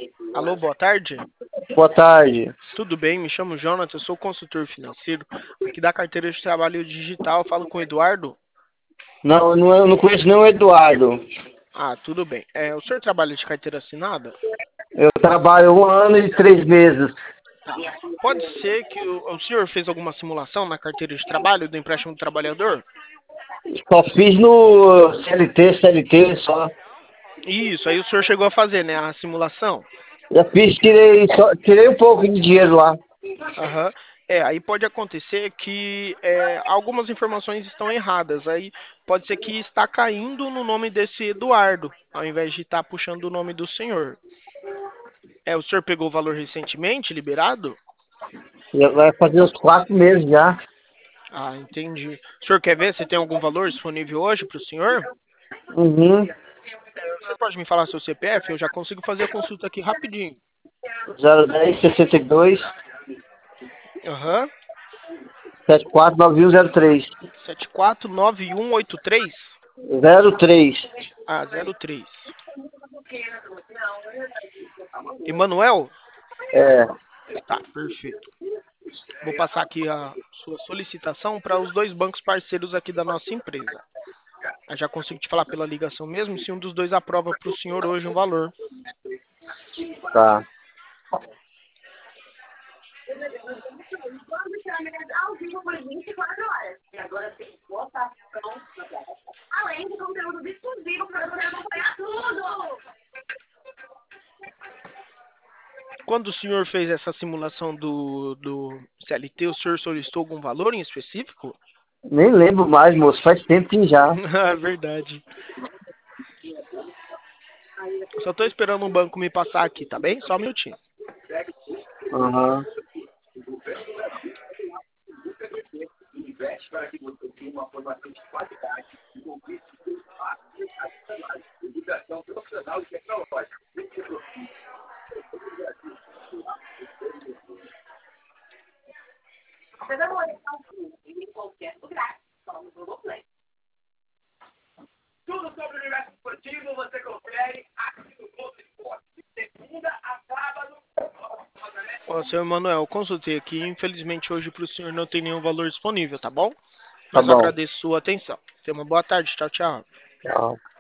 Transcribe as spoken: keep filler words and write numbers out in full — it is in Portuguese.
Alô, boa tarde. Boa tarde. Tudo bem? Me chamo Jonathan, eu sou consultor financeiro aqui da carteira de trabalho digital. Falo com o Eduardo. Não, não, eu não conheço nem o Eduardo. Ah, tudo bem. É, o senhor trabalha de carteira assinada? Eu trabalho um ano e três meses. Tá. Pode ser que o, o senhor fez alguma simulação na carteira de trabalho do empréstimo do trabalhador? Só fiz no C L T, C L T só. Isso, aí o senhor chegou a fazer, né, a simulação? Já fiz, tirei, só, tirei um pouco de dinheiro lá. Aham. É, aí pode acontecer que é, algumas informações estão erradas. Aí pode ser que está caindo no nome desse Eduardo, ao invés de estar puxando o nome do senhor. É, o senhor pegou o valor recentemente, liberado? Já vai fazer uns quatro meses já. Ah, entendi. O senhor quer ver se tem algum valor disponível hoje para o senhor? Uhum. O senhor pode me falar seu C P F? Eu já consigo fazer a consulta aqui rapidinho. zero dez, sessenta e dois, Aham. setenta e quatro, noventa e um zero três. sete quatro nove um oito três? zero três. Ah, zero três. Emanuel? É, Tá, perfeito. Vou passar aqui a sua solicitação para os dois bancos parceiros aqui da nossa empresa. Eu já consigo te falar pela ligação mesmo se um dos dois aprova para o senhor hoje um valor. tá. Quando o senhor fez essa simulação do, do C L T, o senhor solicitou algum valor em específico? Nem lembro mais, moço. Faz tempo que já. É verdade. Só estou esperando um banco me passar aqui, tá bem? Só um minutinho. Aham. Tudo sobre o universo esportivo você confere aqui no Globo Esporte. De segunda a sábado. Ó, senhor Emanuel, eu consultei aqui. Infelizmente hoje para o senhor não tem nenhum valor disponível, tá bom? Tá Mas eu bom. agradeço sua atenção. Tenha uma boa tarde. Tchau, tchau. Tchau.